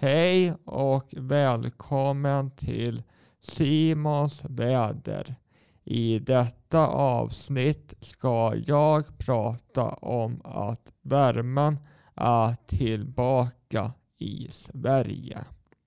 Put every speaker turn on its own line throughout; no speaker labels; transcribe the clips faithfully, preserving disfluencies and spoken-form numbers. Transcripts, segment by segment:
Hej och välkommen till Simons väder. I detta avsnitt ska jag prata om att värmen är tillbaka i Sverige.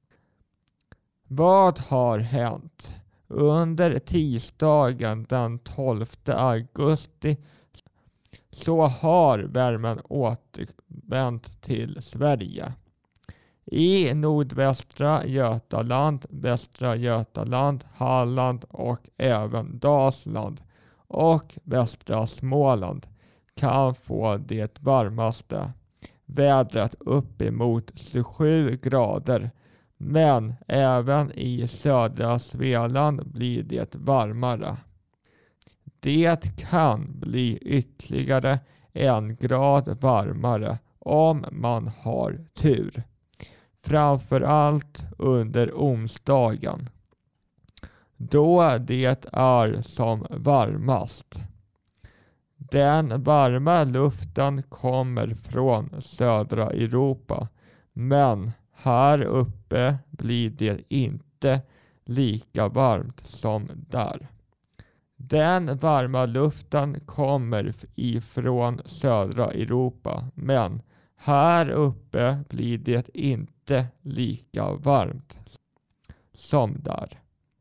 Vad har hänt? Under tisdagen den tolfte augusti så har värmen återvänt till Sverige. I nordvästra Götaland, västra Götaland, Halland och även Dalsland och västra Småland kan få det varmaste vädret uppemot tjugosju grader. Men även i södra Svealand blir det varmare. Det kan bli ytterligare en grad varmare om man har tur. Framförallt under onsdagen, då det är som varmast. Den varma luften kommer från södra Europa, men här uppe blir det inte lika varmt som där. Den varma luften kommer ifrån södra Europa, men här uppe blir det inte lika varmt som där.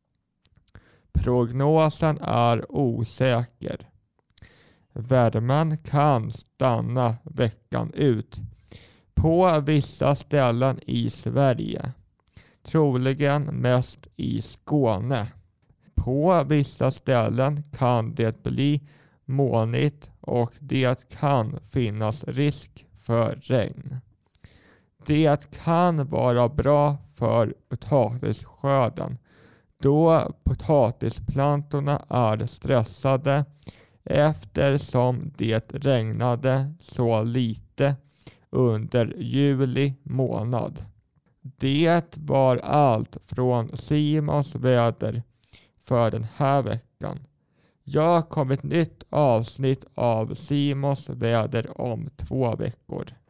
Prognosen är osäker. Värmen kan stanna veckan ut på vissa ställen i Sverige. Troligen mest i Skåne. På vissa ställen kan det bli molnigt och det kan finnas risk för regn. Det kan vara bra för potatisskörden, då potatisplantorna är stressade eftersom det regnade så lite under juli månad. Det var allt från Simons väder för den här veckan. Jag kommer ett nytt avsnitt av Simons väder om två veckor.